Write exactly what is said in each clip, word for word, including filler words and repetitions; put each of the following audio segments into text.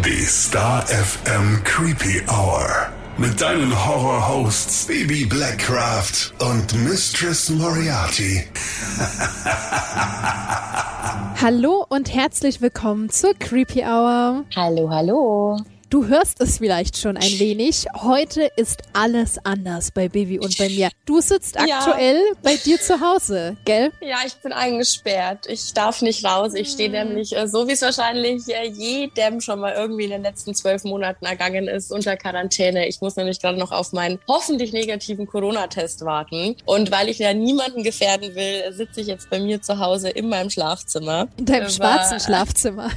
Die Star F M Creepy Hour. Mit deinen Horror-Hosts Baby Blackcraft und Mistress Moriarty. Hallo und herzlich willkommen zur Creepy Hour. Hallo, hallo. Du hörst es vielleicht schon ein wenig. Heute ist alles anders bei Baby und bei mir. Du sitzt aktuell ja. bei dir zu Hause, gell? Ja, ich bin eingesperrt. Ich darf nicht raus. Ich stehe hm. nämlich, äh, so wie es wahrscheinlich äh, jedem schon mal irgendwie in den letzten zwölf Monaten ergangen ist, unter Quarantäne. Ich muss nämlich gerade noch auf meinen hoffentlich negativen Corona-Test warten. Und weil ich ja niemanden gefährden will, sitze ich jetzt bei mir zu Hause in meinem Schlafzimmer. In deinem Aber, schwarzen Schlafzimmer.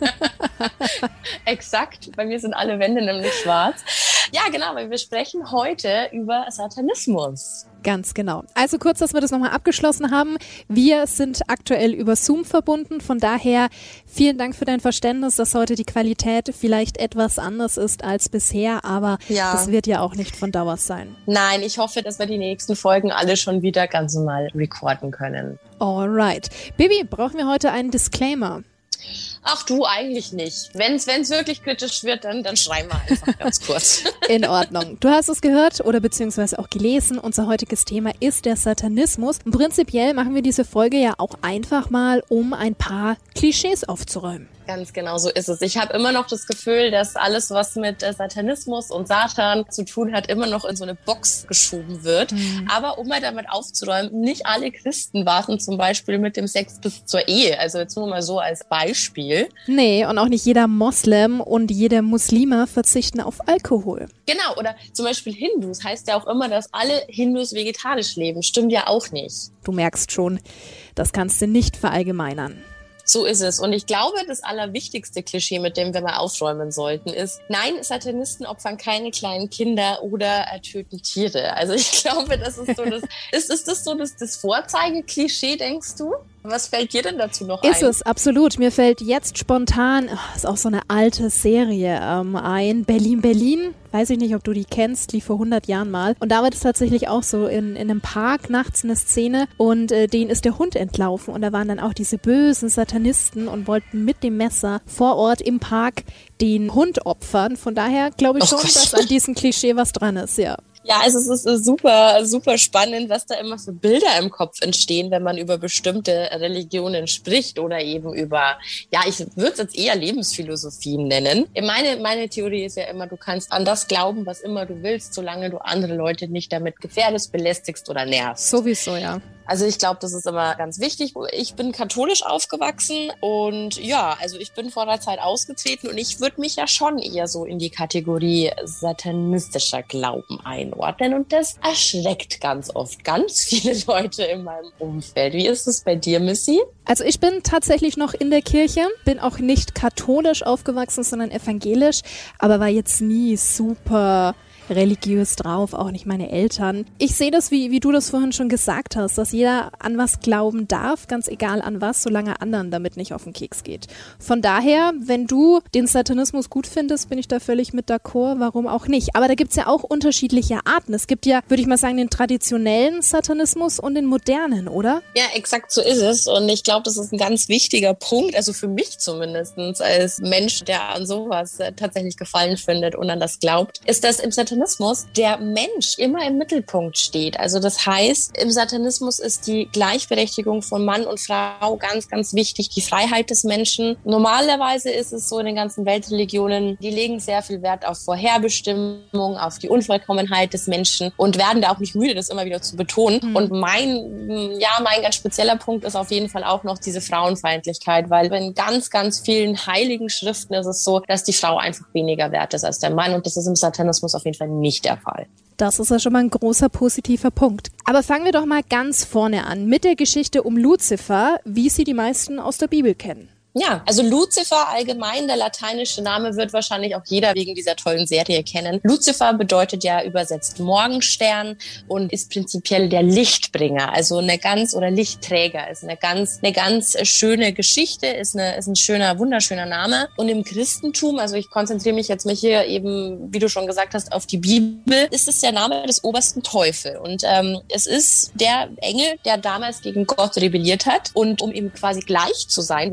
Exakt. Bei mir sind alle Wände nämlich schwarz. Ja, genau, weil wir sprechen heute über Satanismus. Ganz genau. Also kurz, dass wir das nochmal abgeschlossen haben. Wir sind aktuell über Zoom verbunden. Von daher vielen Dank für dein Verständnis, dass heute die Qualität vielleicht etwas anders ist als bisher. Aber ja. das wird ja auch nicht von Dauer sein. Nein, ich hoffe, dass wir die nächsten Folgen alle schon wieder ganz normal recorden können. Alright. Baby, brauchen wir heute einen Disclaimer? Ach du, eigentlich nicht. Wenn es wirklich kritisch wird, dann, dann schreiben wir einfach ganz kurz. In Ordnung. Du hast es gehört oder beziehungsweise auch gelesen. Unser heutiges Thema ist der Satanismus. Und prinzipiell machen wir diese Folge ja auch einfach mal, um ein paar Klischees aufzuräumen. Ganz genau so ist es. Ich habe immer noch das Gefühl, dass alles, was mit Satanismus und Satan zu tun hat, immer noch in so eine Box geschoben wird. Mhm. Aber um mal damit aufzuräumen, nicht alle Christen warten zum Beispiel mit dem Sex bis zur Ehe. Also jetzt nur mal so als Beispiel. Nee, und auch nicht jeder Moslem und jeder Muslime verzichten auf Alkohol. Genau, oder zum Beispiel Hindus. Heißt ja auch immer, dass alle Hindus vegetarisch leben. Stimmt ja auch nicht. Du merkst schon, das kannst du nicht verallgemeinern. So ist es. Und ich glaube, das allerwichtigste Klischee, mit dem wir mal aufräumen sollten, ist, nein, Satanisten opfern keine kleinen Kinder oder äh, töten Tiere. Also ich glaube, das ist so das, ist, ist das so das, das Vorzeigeklischee, denkst du? Was fällt dir denn dazu noch ein? Ist es, absolut. Mir fällt jetzt spontan, oh, ist auch so eine alte Serie ähm, ein, Berlin, Berlin. Weiß ich nicht, ob du die kennst, lief vor hundert Jahren mal. Und da war das tatsächlich auch so in, in einem Park nachts eine Szene und äh, denen ist der Hund entlaufen. Und da waren dann auch diese bösen Satanisten und wollten mit dem Messer vor Ort im Park den Hund opfern. Von daher glaube ich oh schon, Gott. dass an diesem Klischee was dran ist, ja. Ja, also es ist super, super spannend, was da immer für Bilder im Kopf entstehen, wenn man über bestimmte Religionen spricht oder eben über, ja, ich würde es jetzt eher Lebensphilosophien nennen. Meine, meine Theorie ist ja immer, du kannst an das glauben, was immer du willst, solange du andere Leute nicht damit gefährdest, belästigst oder nervst. Sowieso, ja. Also ich glaube, das ist immer ganz wichtig. Ich bin katholisch aufgewachsen und ja, also ich bin vor der Zeit ausgetreten und ich würde mich ja schon eher so in die Kategorie satanistischer Glauben einordnen und das erschreckt ganz oft ganz viele Leute in meinem Umfeld. Wie ist es bei dir, Missy? Also ich bin tatsächlich noch in der Kirche, bin auch nicht katholisch aufgewachsen, sondern evangelisch, aber war jetzt nie super religiös drauf, auch nicht meine Eltern. Ich sehe das, wie, wie du das vorhin schon gesagt hast, dass jeder an was glauben darf, ganz egal an was, solange anderen damit nicht auf den Keks geht. Von daher, wenn du den Satanismus gut findest, bin ich da völlig mit d'accord, warum auch nicht. Aber da gibt's ja auch unterschiedliche Arten. Es gibt ja, würde ich mal sagen, den traditionellen Satanismus und den modernen, oder? Ja, exakt so ist es. Und ich glaube, das ist ein ganz wichtiger Punkt, also für mich zumindest als Mensch, der an sowas tatsächlich Gefallen findet und an das glaubt, ist, dass im Satanismus der Mensch immer im Mittelpunkt steht. Also das heißt, im Satanismus ist die Gleichberechtigung von Mann und Frau ganz, ganz wichtig, die Freiheit des Menschen. Normalerweise ist es so in den ganzen Weltreligionen, die legen sehr viel Wert auf Vorherbestimmung, auf die Unvollkommenheit des Menschen und werden da auch nicht müde, das immer wieder zu betonen. Mhm. Und mein, ja, mein ganz spezieller Punkt ist auf jeden Fall auch noch diese Frauenfeindlichkeit, weil in ganz, ganz vielen heiligen Schriften ist es so, dass die Frau einfach weniger wert ist als der Mann und das ist im Satanismus auf jeden Fall nicht der Fall. Das ist ja schon mal ein großer positiver Punkt. Aber fangen wir doch mal ganz vorne an mit der Geschichte um Luzifer, wie sie die meisten aus der Bibel kennen. Ja, also Luzifer allgemein, der lateinische Name wird wahrscheinlich auch jeder wegen dieser tollen Serie kennen. Luzifer bedeutet ja übersetzt Morgenstern und ist prinzipiell der Lichtbringer, also eine ganz, oder Lichtträger, ist eine ganz, eine ganz schöne Geschichte, ist, eine, ist ein schöner, wunderschöner Name. Und im Christentum, also ich konzentriere mich jetzt mal hier eben, wie du schon gesagt hast, auf die Bibel, ist es der Name des obersten Teufel. Und ähm, es ist der Engel, der damals gegen Gott rebelliert hat und um ihm quasi gleich zu sein, wo wir wieder in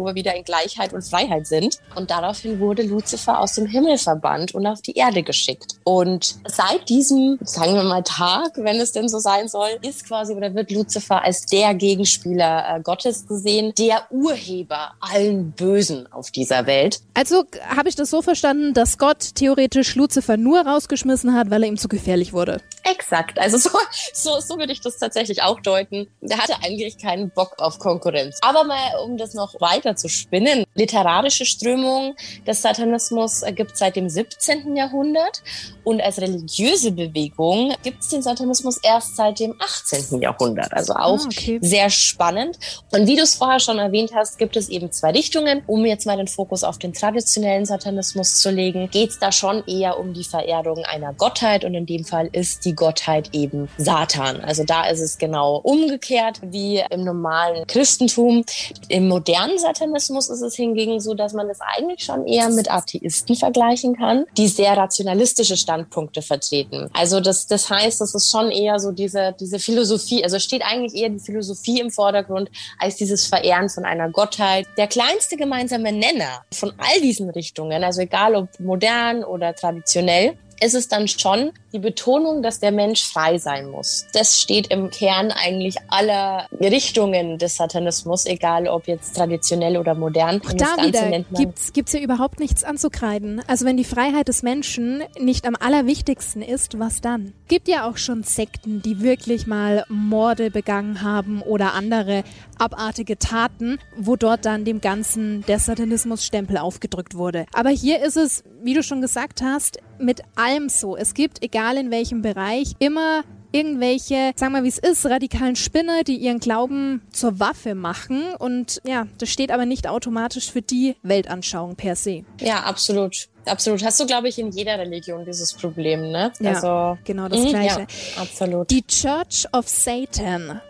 Gleichheit und Freiheit sind. Und daraufhin wurde Luzifer aus dem Himmel verbannt und auf die Erde geschickt. Und seit diesem, sagen wir mal, Tag, wenn es denn so sein soll, ist quasi oder wird Luzifer als der Gegenspieler äh, Gottes gesehen, der Urheber allen Bösen auf dieser Welt. Also habe ich das so verstanden, dass Gott theoretisch Luzifer nur rausgeschmissen hat, weil er ihm zu gefährlich wurde? Exakt, also so, so, so würde ich das tatsächlich auch deuten. Der hatte eigentlich keinen Bock auf Konkurrenz. Aber mal, um das noch weiter zu spinnen, literarische Strömung des Satanismus gibt es seit dem siebzehnten Jahrhundert und als religiöse Bewegung gibt es den Satanismus erst seit dem achtzehnten Jahrhundert. Also auch ah, okay. sehr spannend. Und wie du es vorher schon erwähnt hast, gibt es eben zwei Richtungen. Um jetzt mal den Fokus auf den traditionellen Satanismus zu legen, geht es da schon eher um die Verehrung einer Gottheit und in dem Fall ist die Gottheit eben Satan. Also da ist es genau umgekehrt wie im normalen Christentum. Im modernen Satanismus ist es hingegen so, dass man es eigentlich schon eher mit Atheisten vergleichen kann, die sehr rationalistische Standpunkte vertreten. Also das, das heißt, das ist schon eher so diese, diese Philosophie, also steht eigentlich eher die Philosophie im Vordergrund als dieses Verehren von einer Gottheit. Der kleinste gemeinsame Nenner von all diesen Richtungen, also egal ob modern oder traditionell, ist es dann schon die Betonung, dass der Mensch frei sein muss. Das steht im Kern eigentlich aller Richtungen des Satanismus, egal ob jetzt traditionell oder modern. Auch da wieder gibt's, gibt's ja überhaupt nichts anzukreiden. Also wenn die Freiheit des Menschen nicht am allerwichtigsten ist, was dann? Gibt ja auch schon Sekten, die wirklich mal Morde begangen haben oder andere abartige Taten, wo dort dann dem Ganzen der Satanismus-Stempel aufgedrückt wurde. Aber hier ist es, wie du schon gesagt hast, mit allem so. Es gibt, egal in welchem Bereich, immer irgendwelche, sagen wir wie es ist, radikalen Spinner, die ihren Glauben zur Waffe machen. Und ja, das steht aber nicht automatisch für die Weltanschauung per se. Ja, absolut. Absolut. Hast du, glaube ich, in jeder Religion dieses Problem, ne? Ja, also, genau das Gleiche. Ja, absolut. Die Church of Satan.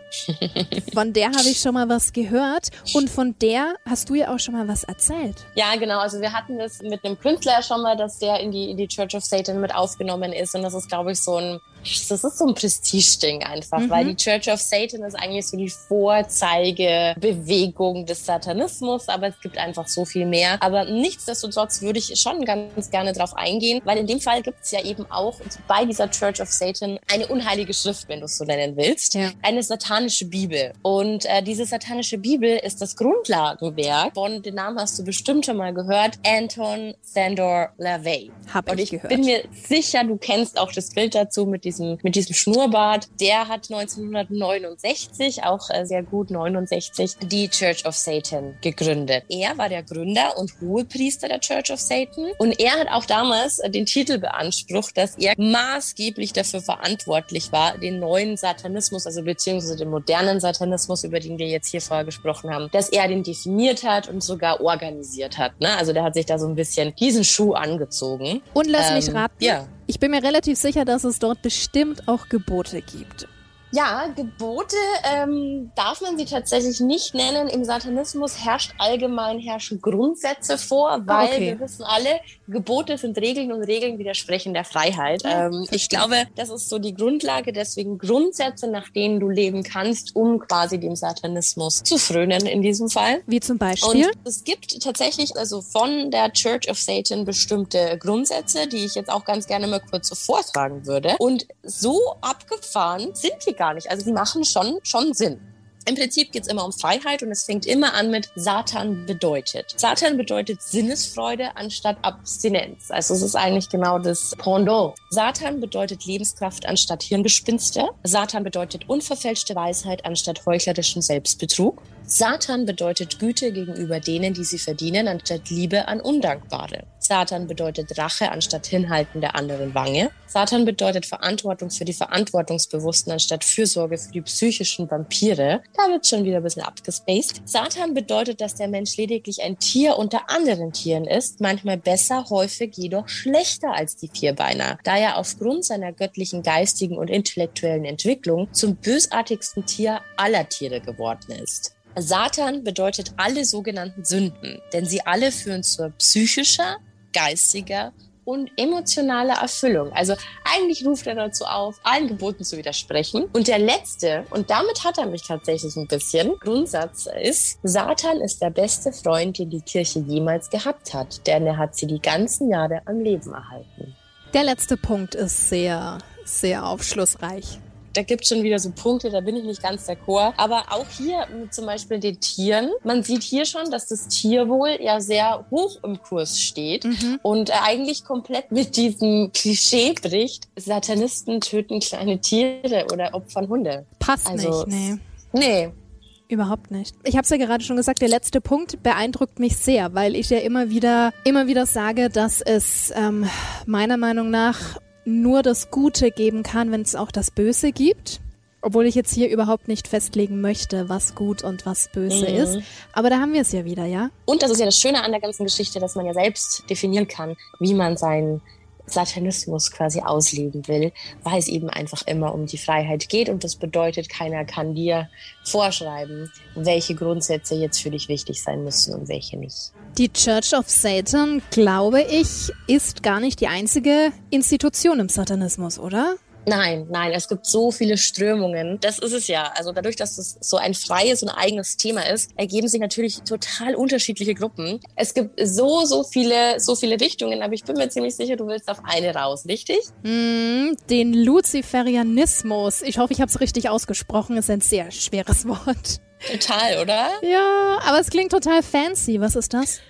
Von der habe ich schon mal was gehört und von der hast du ja auch schon mal was erzählt. Ja, genau. Also wir hatten das mit einem Künstler schon mal, dass der in die, in die Church of Satan mit aufgenommen ist und das ist, glaube ich, so ein Das ist so ein Prestigeding einfach, mhm. weil die Church of Satan ist eigentlich so die Vorzeigebewegung des Satanismus, aber es gibt einfach so viel mehr. Aber nichtsdestotrotz würde ich schon ganz gerne drauf eingehen, weil in dem Fall gibt es ja eben auch bei dieser Church of Satan eine unheilige Schrift, wenn du es so nennen willst, ja. eine satanische Bibel. Und äh, diese satanische Bibel ist das Grundlagenwerk von, den Namen hast du bestimmt schon mal gehört, Anton Szandor LaVey. Hab ich Und ich gehört. bin mir sicher, du kennst auch das Bild dazu mit diesem, mit diesem Schnurrbart. Der hat neunzehnhundertneunundsechzig, auch äh, sehr gut neunundsechzig, die Church of Satan gegründet. Er war der Gründer und Hohepriester der Church of Satan. Und er hat auch damals äh, den Titel beansprucht, dass er maßgeblich dafür verantwortlich war, den neuen Satanismus, also beziehungsweise den modernen Satanismus, über den wir jetzt hier vorher gesprochen haben, dass er den definiert hat und sogar organisiert hat. Ne? Also der hat sich da so ein bisschen diesen Schuh angezogen. Und lass ähm, mich raten, ja. ich bin mir relativ sicher, dass es dort bestimmt auch Gebote gibt. Ja, Gebote ähm, darf man sie tatsächlich nicht nennen. Im Satanismus herrscht allgemein herrschen Grundsätze vor, weil okay. wir wissen alle, Gebote sind Regeln und Regeln widersprechen der Freiheit. Ja, ähm, ich glaube, das ist so die Grundlage, deswegen Grundsätze, nach denen du leben kannst, um quasi dem Satanismus zu frönen in diesem Fall. Wie zum Beispiel? Und es gibt tatsächlich also von der Church of Satan bestimmte Grundsätze, die ich jetzt auch ganz gerne mal kurz so vortragen würde. Und so abgefahren sind die gar nicht. Also die machen schon, schon Sinn. Im Prinzip geht es immer um Freiheit und es fängt immer an mit Satan bedeutet. Satan bedeutet Sinnesfreude anstatt Abstinenz. Also es ist eigentlich genau das Pendant. Satan bedeutet Lebenskraft anstatt Hirngespinste. Satan bedeutet unverfälschte Weisheit anstatt heuchlerischen Selbstbetrug. Satan bedeutet Güte gegenüber denen, die sie verdienen, anstatt Liebe an Undankbare. Satan bedeutet Rache anstatt Hinhalten der anderen Wange. Satan bedeutet Verantwortung für die Verantwortungsbewussten anstatt Fürsorge für die psychischen Vampire. Da wird schon wieder ein bisschen abgespaced. Satan bedeutet, dass der Mensch lediglich ein Tier unter anderen Tieren ist, manchmal besser, häufig jedoch schlechter als die Vierbeiner, da er aufgrund seiner göttlichen, geistigen und intellektuellen Entwicklung zum bösartigsten Tier aller Tiere geworden ist. Satan bedeutet alle sogenannten Sünden, denn sie alle führen zur psychischer, geistiger und emotionale Erfüllung. Also eigentlich ruft er dazu auf, allen Geboten zu widersprechen. Und der letzte, und damit hat er mich tatsächlich ein bisschen, Grundsatz ist, Satan ist der beste Freund, den die Kirche jemals gehabt hat, denn er hat sie die ganzen Jahre am Leben erhalten. Der letzte Punkt ist sehr, sehr aufschlussreich. Da gibt es schon wieder so Punkte, da bin ich nicht ganz d'accord. Aber auch hier mit zum Beispiel den Tieren. Man sieht hier schon, dass das Tierwohl ja sehr hoch im Kurs steht mhm. und eigentlich komplett mit diesem Klischee bricht, Satanisten töten kleine Tiere oder opfern Hunde. Passt also, nicht, nee. Nee. Überhaupt nicht. Ich habe es ja gerade schon gesagt, der letzte Punkt beeindruckt mich sehr, weil ich ja immer wieder, immer wieder sage, dass es ähm, meiner Meinung nach nur das Gute geben kann, wenn es auch das Böse gibt. Obwohl ich jetzt hier überhaupt nicht festlegen möchte, was gut und was böse mhm. ist. Aber da haben wir es ja wieder, ja? Und das ist ja das Schöne an der ganzen Geschichte, dass man ja selbst definieren kann, wie man seinen Satanismus quasi ausleben will, weil es eben einfach immer um die Freiheit geht und das bedeutet, keiner kann dir vorschreiben, welche Grundsätze jetzt für dich wichtig sein müssen und welche nicht. Die Church of Satan, glaube ich, ist gar nicht die einzige Institution im Satanismus, oder? Nein, nein, es gibt so viele Strömungen. Das ist es ja. Also dadurch, dass es so ein freies und eigenes Thema ist, ergeben sich natürlich total unterschiedliche Gruppen. Es gibt so, so viele, so viele Richtungen, aber ich bin mir ziemlich sicher, du willst auf eine raus, richtig? Mm, den Luziferianismus. Ich hoffe, ich habe es richtig ausgesprochen. Ist ein sehr schweres Wort. Total, oder? Ja, aber es klingt total fancy. Was ist das?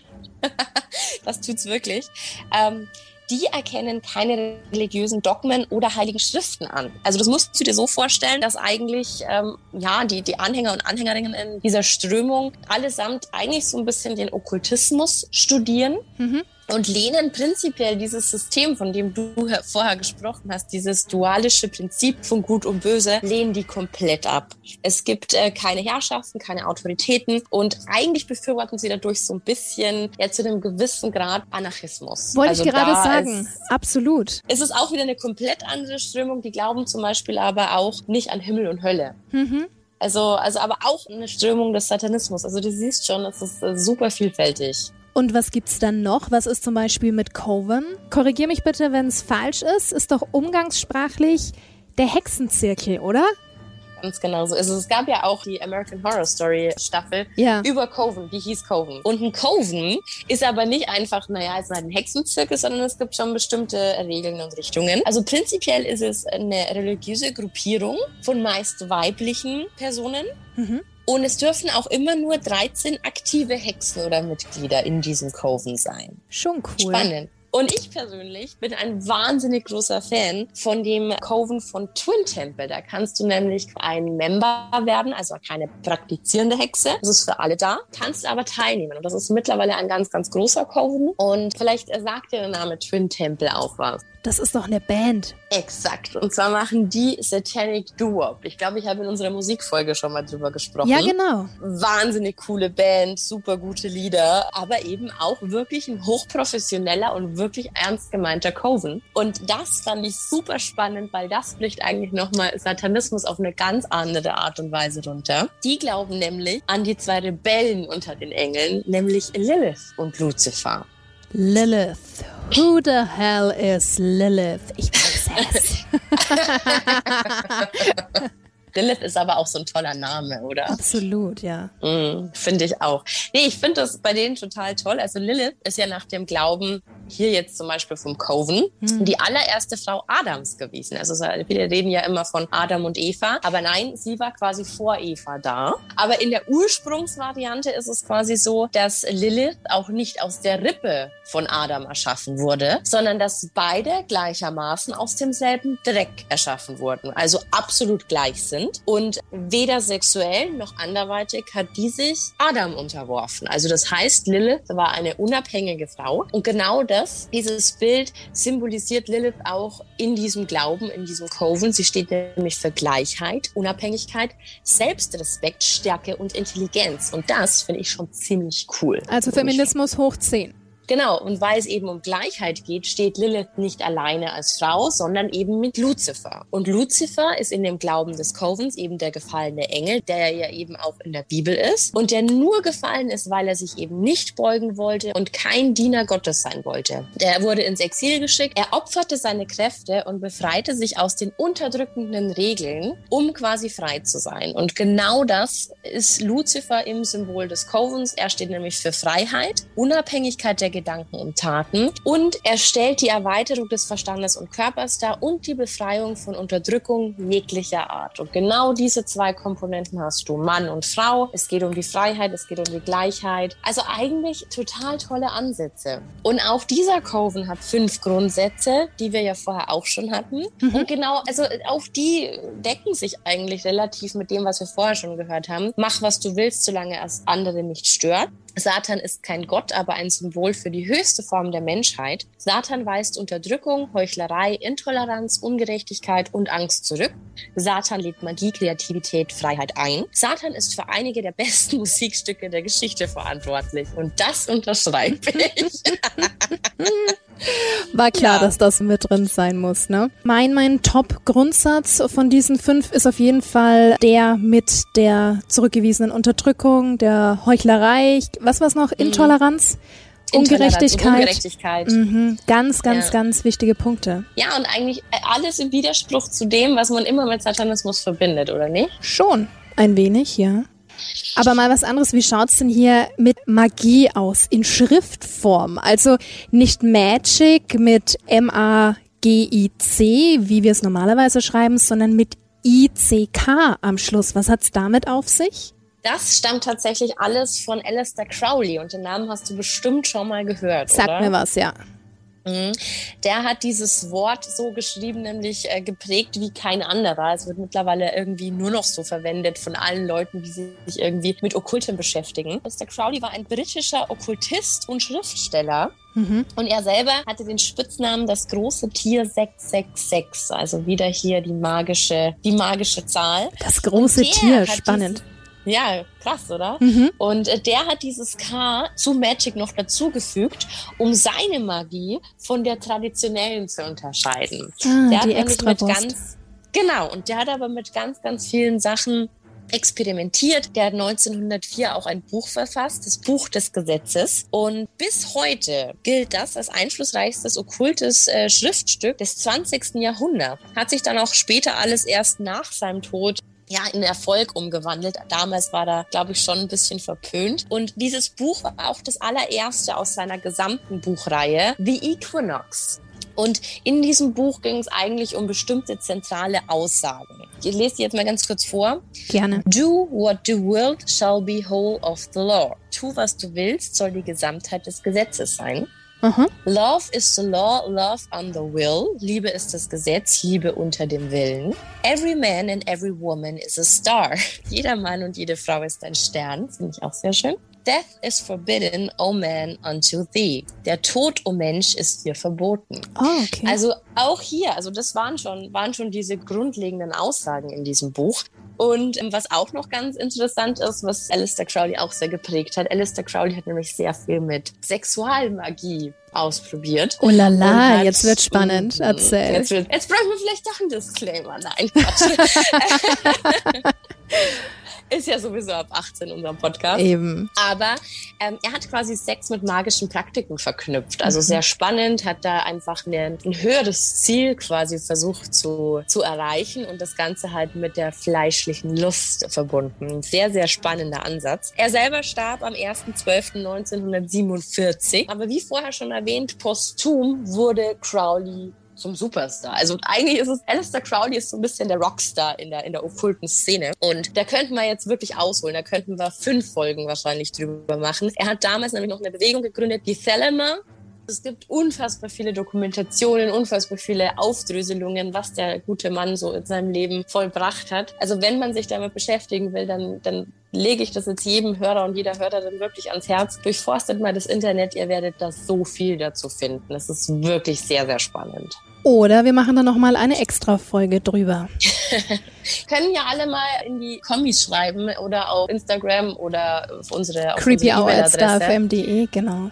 Das tut's wirklich. Ähm, Die erkennen keine religiösen Dogmen oder heiligen Schriften an. Also das musst du dir so vorstellen, dass eigentlich ähm, ja die, die Anhänger und Anhängerinnen in dieser Strömung allesamt eigentlich so ein bisschen den Okkultismus studieren. Mhm. Und lehnen prinzipiell dieses System, von dem du vorher gesprochen hast, dieses dualische Prinzip von Gut und Böse, lehnen die komplett ab. Es gibt äh, keine Herrschaften, keine Autoritäten und eigentlich befürworten sie dadurch so ein bisschen, ja zu einem gewissen Grad, Anarchismus. Wollte also ich gerade sagen, ist, absolut. Es ist auch wieder eine komplett andere Strömung, die glauben zum Beispiel aber auch nicht an Himmel und Hölle. Mhm. Also, also aber auch eine Strömung des Satanismus. Also du siehst schon, es ist äh, super vielfältig. Und was gibt's dann noch? Was ist zum Beispiel mit Coven? Korrigier mich bitte, wenn es falsch ist. Ist doch umgangssprachlich der Hexenzirkel, oder? Ganz genau so ist es. Es gab ja auch die American Horror Story Staffel ja. über Coven, die hieß Coven. Und ein Coven ist aber nicht einfach, naja, es ist halt ein Hexenzirkel, sondern es gibt schon bestimmte Regeln und Richtungen. Also prinzipiell ist es eine religiöse Gruppierung von meist weiblichen Personen. Mhm. Und es dürfen auch immer nur dreizehn aktive Hexen oder Mitglieder in diesem Coven sein. Schon cool. Spannend. Und ich persönlich bin ein wahnsinnig großer Fan von dem Coven von Twin Temple. Da kannst du nämlich ein Member werden, also keine praktizierende Hexe. Das ist für alle da. Kannst aber teilnehmen. Und das ist mittlerweile ein ganz, ganz großer Coven. Und vielleicht sagt dir der Name Twin Temple auch was. Das ist doch eine Band. Exakt. Und zwar machen die Satanic Doo-Wop. Ich glaube, ich habe in unserer Musikfolge schon mal drüber gesprochen. Ja, genau. Wahnsinnig coole Band, super gute Lieder, aber eben auch wirklich ein hochprofessioneller und wirklich ernst gemeinter Coven. Und das fand ich super spannend, weil das bricht eigentlich nochmal Satanismus auf eine ganz andere Art und Weise runter. Die glauben nämlich an die zwei Rebellen unter den Engeln, nämlich Lilith und Lucifer. Lilith. Who the hell is Lilith? Ich weiß es. Lilith ist aber auch so ein toller Name, oder? Absolut, ja. Mm, finde ich auch. Nee, ich finde das bei denen total toll. Also Lilith ist ja nach dem Glauben, hier jetzt zum Beispiel vom Coven, hm. die allererste Frau Adams gewesen. Also viele reden ja immer von Adam und Eva, aber nein, sie war quasi vor Eva da. Aber in der Ursprungsvariante ist es quasi so, dass Lilith auch nicht aus der Rippe von Adam erschaffen wurde, sondern dass beide gleichermaßen aus demselben Dreck erschaffen wurden, also absolut gleich sind. Und weder sexuell noch anderweitig hat die sich Adam unterworfen. Also das heißt, Lilith war eine unabhängige Frau. Und genau das, dieses Bild symbolisiert Lilith auch in diesem Glauben, in diesem Coven. Sie steht nämlich für Gleichheit, Unabhängigkeit, Selbstrespekt, Stärke und Intelligenz. Und das finde ich schon ziemlich cool. Also Feminismus hoch zehn. Genau, und weil es eben um Gleichheit geht, steht Lilith nicht alleine als Frau, sondern eben mit Luzifer. Und Luzifer ist in dem Glauben des Covens eben der gefallene Engel, der ja eben auch in der Bibel ist und der nur gefallen ist, weil er sich eben nicht beugen wollte und kein Diener Gottes sein wollte. Der wurde ins Exil geschickt, er opferte seine Kräfte und befreite sich aus den unterdrückenden Regeln, um quasi frei zu sein. Und genau das ist Luzifer im Symbol des Covens. Er steht nämlich für Freiheit, Unabhängigkeit der Gedanken und Taten und er stellt die Erweiterung des Verstandes und Körpers dar und die Befreiung von Unterdrückung jeglicher Art. Und genau diese zwei Komponenten hast du, Mann und Frau. Es geht um die Freiheit, es geht um die Gleichheit. Also eigentlich total tolle Ansätze. Und auch dieser Coven hat fünf Grundsätze, die wir ja vorher auch schon hatten. Mhm. Und genau, also auch die decken sich eigentlich relativ mit dem, was wir vorher schon gehört haben. Mach, was du willst, solange es andere nicht stört. Satan ist kein Gott, aber ein Symbol für die höchste Form der Menschheit. Satan weist Unterdrückung, Heuchlerei, Intoleranz, Ungerechtigkeit und Angst zurück. Satan lädt Magie, Kreativität, Freiheit ein. Satan ist für einige der besten Musikstücke der Geschichte verantwortlich. Und das unterschreibe ich. War klar, Ja. dass das mit drin sein muss, ne? Mein, mein Top-Grundsatz von diesen fünf ist auf jeden Fall der mit der zurückgewiesenen Unterdrückung, der Heuchlerei, was war's noch? Intoleranz? Intoleranz Ungerechtigkeit. und Ungerechtigkeit. Mhm. Ganz, ganz, Ja. ganz wichtige Punkte. Ja, und eigentlich alles im Widerspruch zu dem, was man immer mit Satanismus verbindet, oder nicht? Schon ein wenig, ja. Aber mal was anderes, wie schaut's denn hier mit Magie aus, in Schriftform? Also nicht Magic mit M A G I C, wie wir es normalerweise schreiben, sondern mit I C K am Schluss. Was hat's damit auf sich? Das stammt tatsächlich alles von Aleister Crowley und den Namen hast du bestimmt schon mal gehört, Sag oder? mir was, ja. Mhm. Der hat dieses Wort so geschrieben, nämlich äh, geprägt wie kein anderer. Es wird mittlerweile irgendwie nur noch so verwendet von allen Leuten, die sich irgendwie mit Okkultem beschäftigen. Aleister Crowley war ein britischer Okkultist und Schriftsteller. Mhm. Und er selber hatte den Spitznamen das große Tier sechs sechs sechs, also wieder hier die magische, die magische Zahl. Das große Der Tier, hat spannend. Diesen, ja, krass, oder? Mhm. Und äh, der hat dieses K zu Magic noch dazugefügt, um seine Magie von der traditionellen zu unterscheiden. Ah, der hat die nämlich mit Extrawurst. ganz, genau, und der hat aber mit ganz, ganz vielen Sachen experimentiert. Der hat neunzehnhundertvier auch ein Buch verfasst, das Buch des Gesetzes. Und bis heute gilt das als einflussreichstes okkultes äh, Schriftstück des zwanzigsten Jahrhunderts. Hat sich dann auch später alles erst nach seinem Tod ja, in Erfolg umgewandelt. Damals war da, glaube ich, schon ein bisschen verpönt. Und dieses Buch war auch das allererste aus seiner gesamten Buchreihe, The Equinox. Und in diesem Buch ging es eigentlich um bestimmte zentrale Aussagen. Ich lese die jetzt mal ganz kurz vor. Gerne. Do what du wilt shall be whole of the law. Tu, was du willst, soll die Gesamtheit des Gesetzes sein. Aha. Love is the law, love under will. Liebe ist das Gesetz, Liebe unter dem Willen. Every man and every woman is a star. Jeder Mann und jede Frau ist ein Stern. Finde ich auch sehr schön. Death is forbidden, O man, unto thee. Der Tod, O Mensch, ist dir verboten. Oh, okay. Also auch hier, also das waren schon, waren schon diese grundlegenden Aussagen in diesem Buch. Und ähm, was auch noch ganz interessant ist, was Aleister Crowley auch sehr geprägt hat. Aleister Crowley hat nämlich sehr viel mit Sexualmagie ausprobiert. Oh la la, Und hat- jetzt wird spannend. Mhm. Erzähl. Jetzt, wird, jetzt brauchen wir vielleicht doch einen Disclaimer. Nein, Quatsch. Ist ja sowieso ab achtzehn unser Podcast. Eben. Aber ähm, er hat quasi Sex mit magischen Praktiken verknüpft. Also sehr spannend, hat da einfach eine, ein höheres Ziel quasi versucht zu, zu erreichen und das Ganze halt mit der fleischlichen Lust verbunden. Sehr, sehr spannender Ansatz. Er selber starb am erster zwölfter neunzehnhundertsiebenundvierzig. Aber wie vorher schon erwähnt, posthum wurde Crowley zum Superstar. Also eigentlich ist es, Aleister Crowley ist so ein bisschen der Rockstar in der, in der okkulten Szene. Und da könnten wir jetzt wirklich ausholen. Da könnten wir fünf Folgen wahrscheinlich drüber machen. Er hat damals nämlich noch eine Bewegung gegründet, die Thelema. Es gibt unfassbar viele Dokumentationen, unfassbar viele Aufdröselungen, was der gute Mann so in seinem Leben vollbracht hat. Also wenn man sich damit beschäftigen will, dann, dann lege ich das jetzt jedem Hörer und jeder Hörerin wirklich ans Herz. Durchforstet mal das Internet, ihr werdet da so viel dazu finden. Es ist wirklich sehr, sehr spannend. Oder wir machen dann nochmal eine Extra-Folge drüber. Können ja alle mal in die Kommis schreiben oder auf Instagram oder auf unsere, auf creepy unsere hour at star f E-Mail-Adresse. m punkt d e, genau.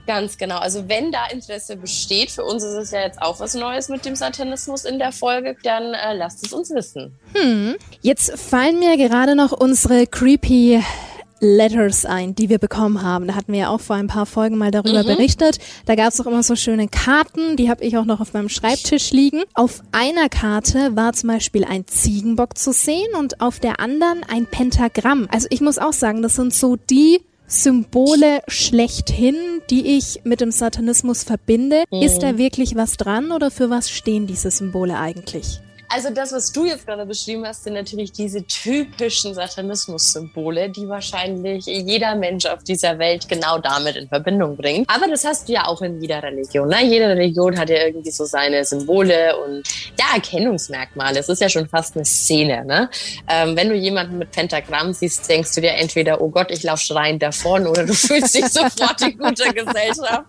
Ganz genau. Also wenn da Interesse besteht, für uns ist es ja jetzt auch was Neues mit dem Satanismus in der Folge, dann äh, lasst es uns wissen. Hm. Jetzt fallen mir gerade noch unsere creepy Letters ein, die wir bekommen haben. Da hatten wir ja auch vor ein paar Folgen mal darüber mhm. berichtet. Da gab es auch immer so schöne Karten, die habe ich auch noch auf meinem Schreibtisch liegen. Auf einer Karte war zum Beispiel ein Ziegenbock zu sehen und auf der anderen ein Pentagramm. Also ich muss auch sagen, das sind so die Symbole schlechthin, die ich mit dem Satanismus verbinde. Mhm. Ist da wirklich was dran oder für was stehen diese Symbole eigentlich? Also das, was du jetzt gerade beschrieben hast, sind natürlich diese typischen Satanismus-Symbole, die wahrscheinlich jeder Mensch auf dieser Welt genau damit in Verbindung bringt. Aber das hast du ja auch in jeder Religion, ne? Jede Religion hat ja irgendwie so seine Symbole und ja, Erkennungsmerkmale. Es ist ja schon fast eine Szene, ne? Ähm, wenn du jemanden mit Pentagramm siehst, denkst du dir entweder, oh Gott, ich laufe schreiend davon, oder du fühlst dich sofort in guter Gesellschaft.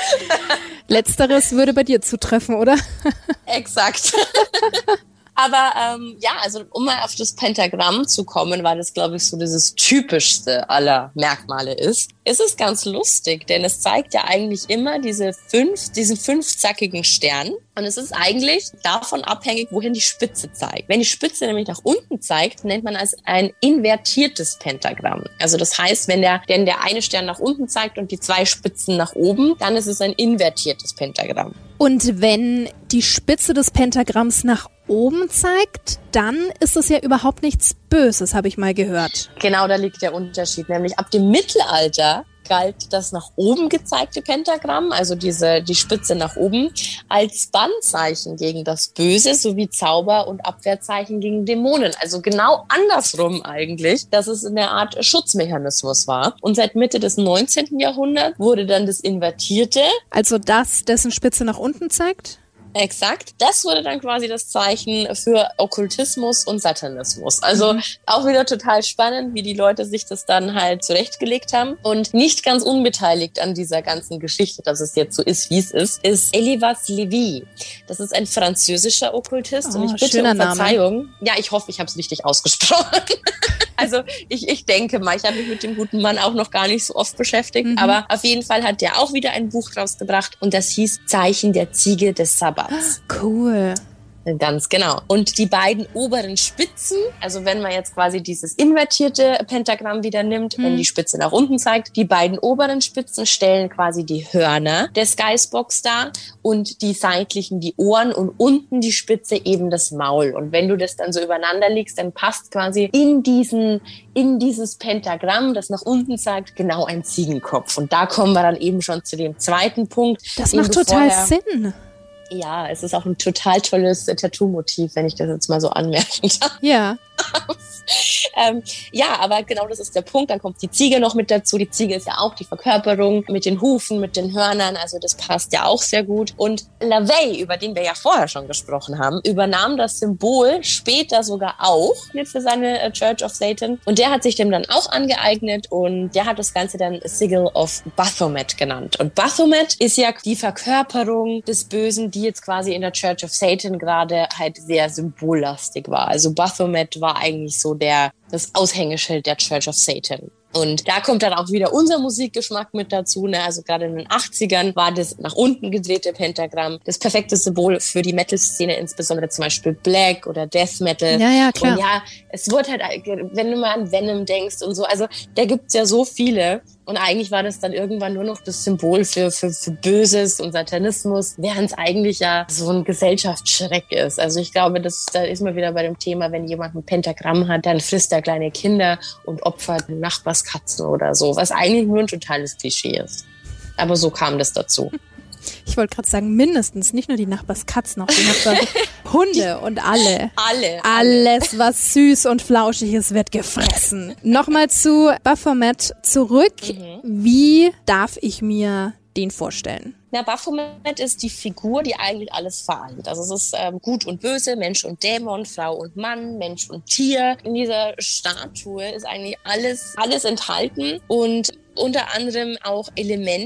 Letzteres würde bei dir zutreffen, oder? Exakt. Aber ähm, ja, also um mal auf das Pentagramm zu kommen, weil das, glaube ich, so dieses typischste aller Merkmale ist, ist es ganz lustig, denn es zeigt ja eigentlich immer diese fünf, diesen fünfzackigen Stern. Und es ist eigentlich davon abhängig, wohin die Spitze zeigt. Wenn die Spitze nämlich nach unten zeigt, nennt man es ein invertiertes Pentagramm. Also das heißt, wenn der, wenn der eine Stern nach unten zeigt und die zwei Spitzen nach oben, dann ist es ein invertiertes Pentagramm. Und wenn die Spitze des Pentagramms nach oben zeigt, dann ist es ja überhaupt nichts Böses, habe ich mal gehört. Genau, da liegt der Unterschied. Nämlich ab dem Mittelalter galt das nach oben gezeigte Pentagramm, also diese die Spitze nach oben, als Bannzeichen gegen das Böse sowie Zauber- und Abwehrzeichen gegen Dämonen. Also genau andersrum eigentlich, dass es eine Art Schutzmechanismus war. Und seit Mitte des neunzehnten Jahrhunderts wurde dann das Invertierte. Also das, dessen Spitze nach unten zeigt? Exakt. Das wurde dann quasi das Zeichen für Okkultismus und Satanismus. Also mhm. auch wieder total spannend, wie die Leute sich das dann halt zurechtgelegt haben. Und nicht ganz unbeteiligt an dieser ganzen Geschichte, dass es jetzt so ist, wie es ist, ist Eliphas Lévy. Das ist ein französischer Okkultist. Oh, und ich bitte um Verzeihung. Name. Ja, ich hoffe, ich habe es richtig ausgesprochen. Also ich, ich denke mal, ich habe mich mit dem guten Mann auch noch gar nicht so oft beschäftigt. Mhm. Aber auf jeden Fall hat der auch wieder ein Buch rausgebracht. Und das hieß Zeichen der Ziege des Sabbats. Cool. Ganz genau. Und die beiden oberen Spitzen, also wenn man jetzt quasi dieses invertierte Pentagramm wieder nimmt, hm. wenn die Spitze nach unten zeigt, die beiden oberen Spitzen stellen quasi die Hörner des Geißbocks dar und die seitlichen die Ohren und unten die Spitze eben das Maul. Und wenn du das dann so übereinander legst, dann passt quasi in diesen, in dieses Pentagramm, das nach unten zeigt, genau ein Ziegenkopf. Und da kommen wir dann eben schon zu dem zweiten Punkt. Das macht total Sinn. Ja, es ist auch ein total tolles äh, Tattoo-Motiv, wenn ich das jetzt mal so anmerken darf. Ja. ähm, ja, aber genau das ist der Punkt. Dann kommt die Ziege noch mit dazu. Die Ziege ist ja auch die Verkörperung mit den Hufen, mit den Hörnern. Also das passt ja auch sehr gut. Und LaVey, über den wir ja vorher schon gesprochen haben, übernahm das Symbol später sogar auch für seine äh, Church of Satan. Und der hat sich dem dann auch angeeignet und der hat das Ganze dann Sigil of Baphomet genannt. Und Baphomet ist ja die Verkörperung des Bösen, die jetzt quasi in der Church of Satan gerade halt sehr symbollastig war. Also Baphomet war eigentlich so der, das Aushängeschild der Church of Satan. Und da kommt dann auch wieder unser Musikgeschmack mit dazu. Ne? Also gerade in den achtzigern war das nach unten gedrehte Pentagramm das perfekte Symbol für die Metal-Szene, insbesondere zum Beispiel Black oder Death Metal. Ja, ja, klar. Und ja, es wird halt, wenn du mal an Venom denkst und so, also da gibt's ja so viele. Und eigentlich war das dann irgendwann nur noch das Symbol für, für, für Böses und Satanismus, während es eigentlich ja so ein Gesellschaftsschreck ist. Also ich glaube, das, da ist man wieder bei dem Thema, wenn jemand ein Pentagramm hat, dann frisst er kleine Kinder und opfert Nachbarskatzen oder so, was eigentlich nur ein totales Klischee ist. Aber so kam das dazu. Ich wollte gerade sagen, mindestens, nicht nur die Nachbarskatzen, auch die Nachbarhunde und alle. Alle. Alles, was süß und flauschig ist, wird gefressen. Nochmal zu Baphomet zurück. Mhm. Wie darf ich mir den vorstellen? Ja, Baphomet ist die Figur, die eigentlich alles vereint. Also es ist ähm, Gut und Böse, Mensch und Dämon, Frau und Mann, Mensch und Tier. In dieser Statue ist eigentlich alles, alles enthalten und unter anderem auch Elemente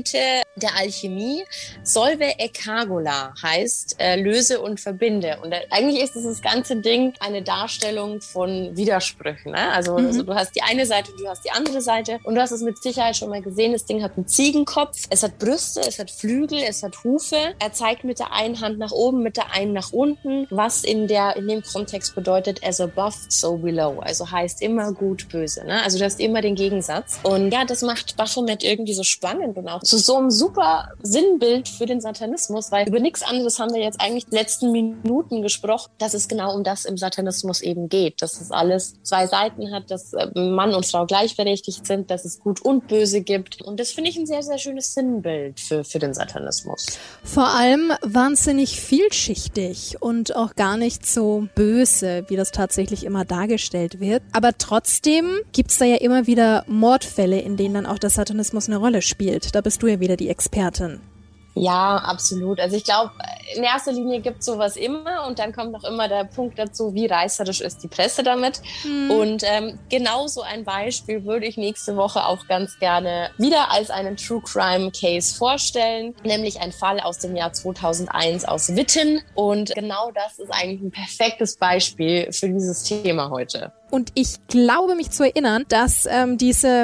der Alchemie. Solve et cagula heißt äh, löse und verbinde. Und äh, eigentlich ist dieses ganze Ding eine Darstellung von Widersprüchen. Ne? Also, mhm. also du hast die eine Seite, du hast die andere Seite. Und du hast es mit Sicherheit schon mal gesehen. Das Ding hat einen Ziegenkopf. Es hat Brüste, es hat Flügel, es hat Hufe. Er zeigt mit der einen Hand nach oben, mit der einen nach unten. Was in, der, in dem Kontext bedeutet, as above, so below. Also heißt immer gut, böse. Ne? Also du hast immer den Gegensatz. Und ja, das macht Baphomet irgendwie so spannend und auch zu so einem super Sinnbild für den Satanismus, weil über nichts anderes haben wir jetzt eigentlich die letzten Minuten gesprochen, dass es genau um das im Satanismus eben geht, dass es alles zwei Seiten hat, dass Mann und Frau gleichberechtigt sind, dass es Gut und Böse gibt und das finde ich ein sehr, sehr schönes Sinnbild für, für den Satanismus. Vor allem wahnsinnig vielschichtig und auch gar nicht so böse, wie das tatsächlich immer dargestellt wird, aber trotzdem gibt es da ja immer wieder Mordfälle, in denen dann auch der Satanismus eine Rolle spielt. Da bist du ja wieder die Expertin. Ja, absolut. Also ich glaube, in erster Linie gibt es sowas immer und dann kommt noch immer der Punkt dazu, wie reißerisch ist die Presse damit. Mhm. Und ähm, genau so ein Beispiel würde ich nächste Woche auch ganz gerne wieder als einen True Crime Case vorstellen, nämlich ein Fall aus dem Jahr zweitausendeins aus Witten. Und genau das ist eigentlich ein perfektes Beispiel für dieses Thema heute. Und ich glaube, mich zu erinnern, dass ähm, diese...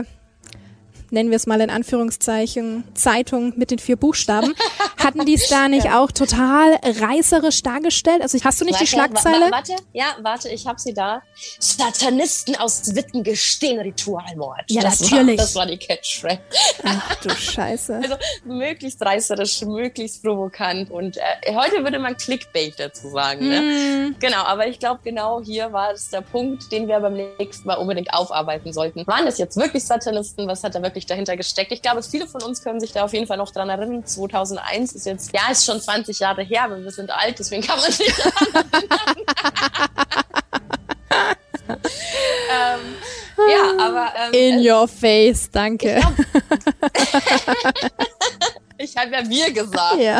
nennen wir es mal in Anführungszeichen, Zeitung mit den vier Buchstaben, hatten die es da nicht ja. auch total reißerisch dargestellt? Also hast du nicht warte, die Schlagzeile? Wa- warte, ja, warte, ich habe sie da. Satanisten aus Witten gestehen Ritualmord. Ja, das natürlich. War, das war die Catchphrase. Ach du Scheiße. Also möglichst reißerisch, möglichst provokant und äh, heute würde man Clickbait dazu sagen. Ne? Mm. Genau, aber ich glaube, genau hier war es der Punkt, den wir beim nächsten Mal unbedingt aufarbeiten sollten. Waren das jetzt wirklich Satanisten? Was hat da wirklich dahinter gesteckt? Ich glaube, viele von uns können sich da auf jeden Fall noch dran erinnern. zweitausendeins ist jetzt, ja, ist schon zwanzig Jahre her, aber wir sind alt, deswegen kann man sich daran erinnern. ähm, ja, aber... Ähm, In äh, your face, danke. Ich habe ja wir gesagt. Ja.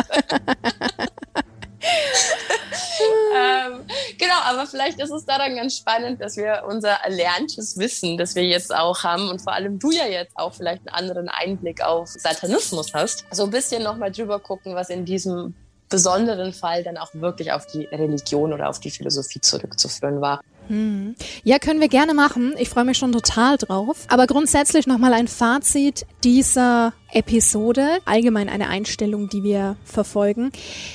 ähm, genau, aber vielleicht ist es daran ganz spannend, dass wir unser erlerntes Wissen, das wir jetzt auch haben und vor allem du ja jetzt auch vielleicht einen anderen Einblick auf Satanismus hast, so ein bisschen nochmal drüber gucken, was in diesem besonderen Fall dann auch wirklich auf die Religion oder auf die Philosophie zurückzuführen war. Hm. Ja, können wir gerne machen. Ich freue mich schon total drauf. Aber grundsätzlich nochmal ein Fazit dieser Episode, allgemein eine Einstellung, die wir verfolgen.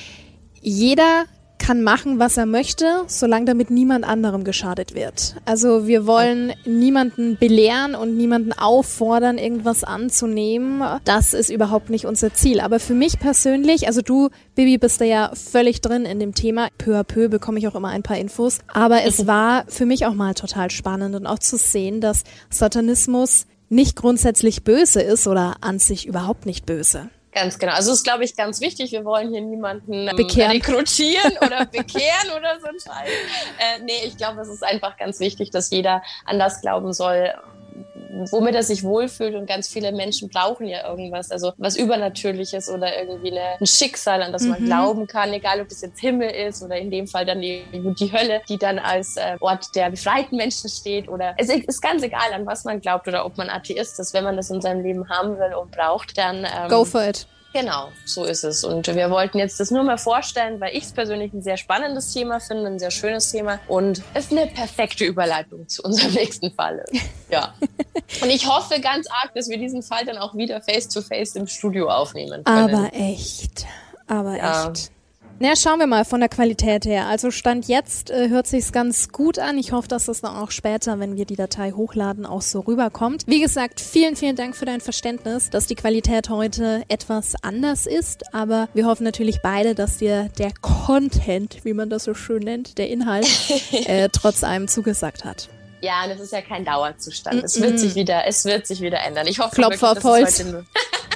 Jeder kann machen, was er möchte, solange damit niemand anderem geschadet wird. Also wir wollen niemanden belehren und niemanden auffordern, irgendwas anzunehmen. Das ist überhaupt nicht unser Ziel. Aber für mich persönlich, also du, Bibi, bist da ja völlig drin in dem Thema. Peu à peu bekomme ich auch immer ein paar Infos. Aber es war für mich auch mal total spannend und auch zu sehen, dass Satanismus nicht grundsätzlich böse ist oder an sich überhaupt nicht böse. Ganz genau. Also das ist, glaube ich, ganz wichtig. Wir wollen hier niemanden ähm, Bekehren. rekrutieren oder bekehren oder so ein Scheiß. Äh, nee, ich glaube, es ist einfach ganz wichtig, dass jeder an das glauben soll, womit er sich wohlfühlt. Und ganz viele Menschen brauchen ja irgendwas, also was Übernatürliches oder irgendwie eine, ein Schicksal, an das man mhm. glauben kann, egal ob das jetzt Himmel ist oder in dem Fall dann die, die Hölle, die dann als äh, Ort der befreiten Menschen steht. Oder es ist ganz egal, an was man glaubt oder ob man Atheist ist. Wenn man das in seinem Leben haben will und braucht, dann... Ähm, Go for it. Genau, so ist es. Und wir wollten jetzt das nur mal vorstellen, weil ich es persönlich ein sehr spannendes Thema finde, ein sehr schönes Thema und es eine perfekte Überleitung zu unserem nächsten Fall ist. Ja. Und ich hoffe ganz arg, dass wir diesen Fall dann auch wieder face-to-face im Studio aufnehmen können. Aber echt, aber ja. echt. Na, schauen wir mal von der Qualität her. Also Stand jetzt äh, hört sich's ganz gut an. Ich hoffe, dass das dann auch später, wenn wir die Datei hochladen, auch so rüberkommt. Wie gesagt, vielen, vielen Dank für dein Verständnis, dass die Qualität heute etwas anders ist. Aber wir hoffen natürlich beide, dass dir der Content, wie man das so schön nennt, der Inhalt, äh, trotz allem zugesagt hat. Ja, und es ist ja kein Dauerzustand. Mm-mm. Es wird sich wieder, es wird sich wieder ändern. Ich hoffe Klopf wirklich, auf Holz. dass es heute nur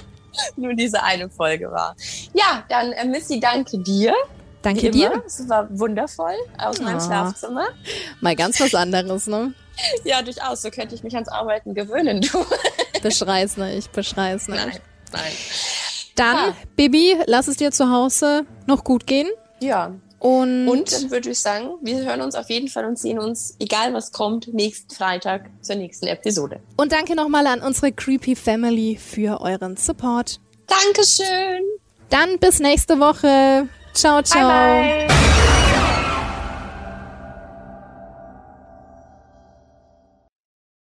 nur diese eine Folge war. Ja, dann äh, Missy, danke dir. Danke dir. Es war wundervoll aus meinem oh. Schlafzimmer. Mal ganz was anderes, ne? Ja, durchaus. So könnte ich mich ans Arbeiten gewöhnen, du. Beschrei's nicht, beschrei's nicht. Nein, nein. Dann, ja. Bibi, lass es dir zu Hause noch gut gehen. Ja. Und, und dann würde ich sagen, wir hören uns auf jeden Fall und sehen uns, egal was kommt, nächsten Freitag zur nächsten Episode. Und danke nochmal an unsere Creepy Family für euren Support. Dankeschön. Dann bis nächste Woche. Ciao, ciao. Bye, bye.